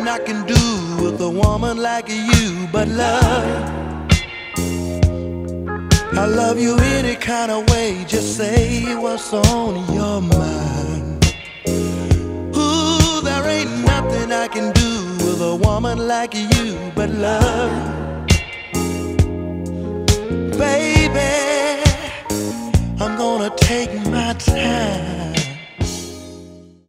I can do with a woman like you but love. I love you any kind of way, just say what's on your mind. Ooh, there ain't nothing I can do with a woman like you but love. Baby, I'm gonna take my time.